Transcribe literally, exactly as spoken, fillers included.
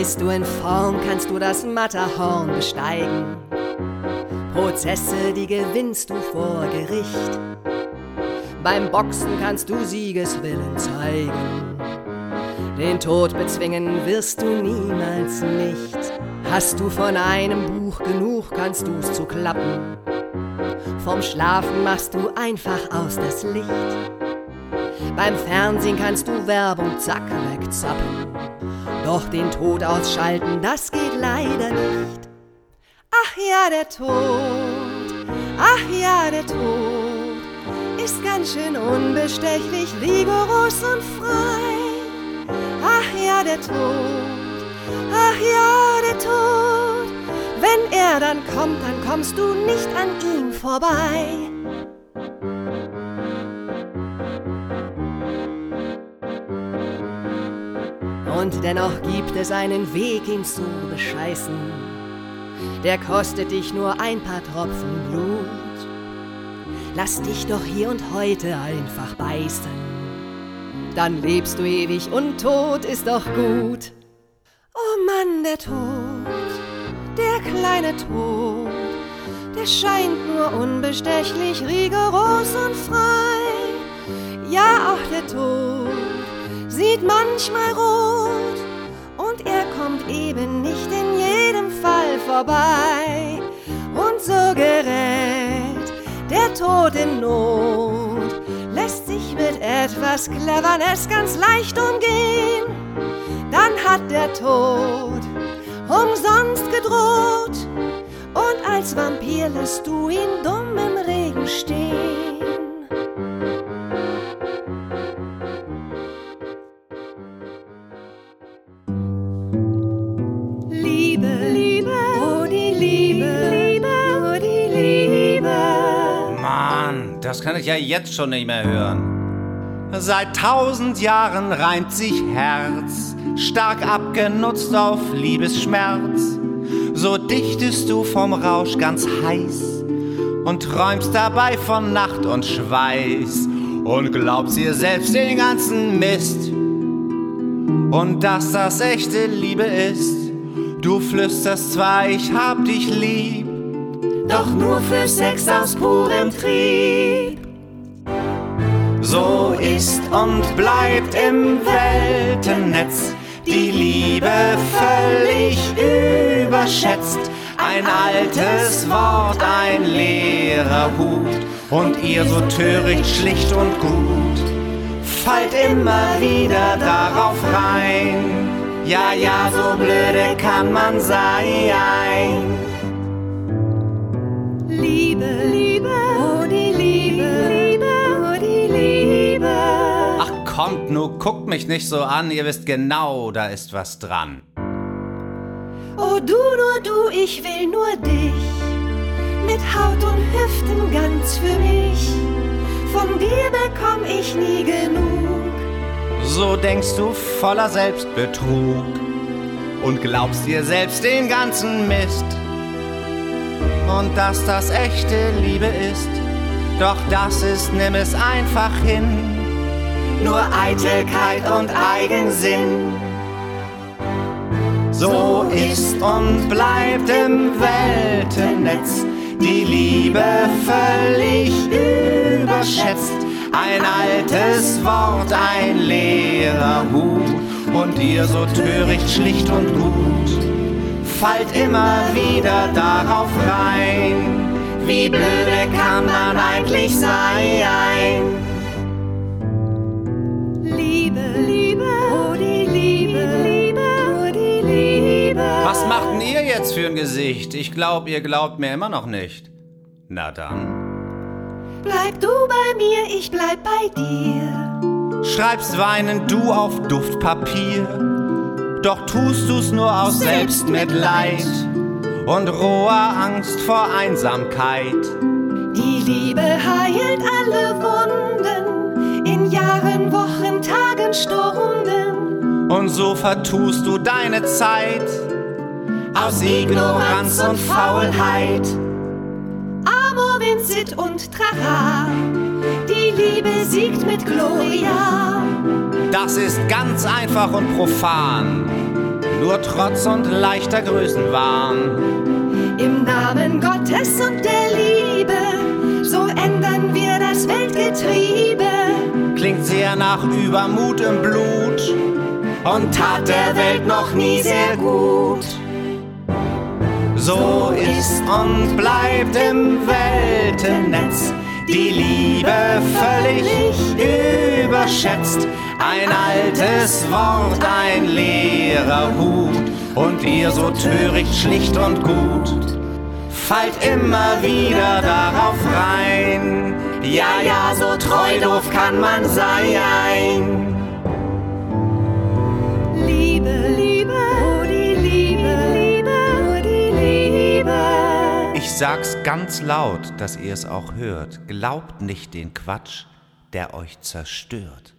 Bist du in Form, kannst du das Matterhorn besteigen. Prozesse, die gewinnst du vor Gericht. Beim Boxen kannst du Siegeswillen zeigen. Den Tod bezwingen wirst du niemals nicht. Hast du von einem Buch genug, kannst du's zu klappen. Vom Schlafen machst du einfach aus das Licht. Beim Fernsehen kannst du Werbung zack wegzappen. Doch den Tod ausschalten, das geht leider nicht. Ach ja, der Tod, ach ja, der Tod ist ganz schön unbestechlich, rigoros und frei. Ach ja, der Tod, ach ja, der Tod, wenn er dann kommt, dann kommst du nicht an ihm vorbei. Und dennoch gibt es einen Weg, ihn zu bescheißen. Der kostet dich nur ein paar Tropfen Blut. Lass dich doch hier und heute einfach beißen. Dann lebst du ewig und tot ist doch gut. Oh Mann, der Tod, der kleine Tod, der scheint nur unbestechlich, rigoros und frei. Ja, auch der Tod sieht manchmal rot und er kommt eben nicht in jedem Fall vorbei. Und so gerät der Tod in Not, lässt sich mit etwas Cleverness ganz leicht umgehen. Dann hat der Tod umsonst gedroht und als Vampir lässt du ihn dumm im Regen stehen. Liebe, Liebe, oh die Liebe, Liebe, oh die Liebe. Mann, das kann ich ja jetzt schon nicht mehr hören. Seit tausend Jahren reimt sich Herz, stark abgenutzt auf Liebesschmerz. So dichtest du vom Rausch ganz heiß und träumst dabei von Nacht und Schweiß und glaubst dir selbst den ganzen Mist. Und dass das echte Liebe ist, du flüsterst zwar, ich hab dich lieb, doch nur für Sex aus purem Trieb. So ist und bleibt im Weltennetz die Liebe völlig überschätzt. Ein altes Wort, ein leerer Hut und ihr so töricht, schlicht und gut. Fallt immer wieder darauf rein, ja, ja, so blöde kann man sein. Liebe, Liebe, oh die Liebe, Liebe, oh die Liebe. Ach kommt, nur guckt mich nicht so an, ihr wisst genau, da ist was dran. Oh du, nur du, ich will nur dich, mit Haut und Hüften ganz für mich. Von dir bekomm ich nie genug. So denkst du voller Selbstbetrug und glaubst dir selbst den ganzen Mist. Und dass das echte Liebe ist, doch das ist, nimm es einfach hin, nur Eitelkeit und Eigensinn. So ist und bleibt im Weltennetz die Liebe völlig überschätzt. Ein altes Wort, ein leerer Hut und ihr so töricht, schlicht und gut. Fallt immer wieder darauf rein, wie blöde kann man eigentlich sein. Liebe, Liebe, oh die Liebe, Liebe, oh die Liebe. Was macht denn ihr jetzt für ein Gesicht? Ich glaub, ihr glaubt mir immer noch nicht. Na dann. Bleib du bei mir, ich bleib bei dir. Schreibst weinend du auf Duftpapier, doch tust du's nur aus Selbstmitleid und roher Angst vor Einsamkeit. Die Liebe heilt alle Wunden, in Jahren, Wochen, Tagen, Stunden. Und so vertust du deine Zeit aus Ignoranz und Faulheit. Amor, Vincit und Trara, die Liebe siegt mit Gloria. Das ist ganz einfach und profan. nur Trotz und leichter Größenwahn. Im Namen Gottes und der Liebe, so ändern wir das Weltgetriebe. Klingt sehr nach Übermut im Blut und tat der Welt noch nie sehr gut. So ist und bleibt im Weltennetz die Liebe völlig überschätzt. Ein altes Wort, ein leerer Hut und ihr so töricht, schlicht und gut. Fallt immer wieder darauf rein. Ja, ja, so treu doof kann man sein. Liebe, Liebe, oh die Liebe, Liebe, oh die Liebe. Ich sag's ganz laut, dass ihr es auch hört. Glaubt nicht den Quatsch, der euch zerstört.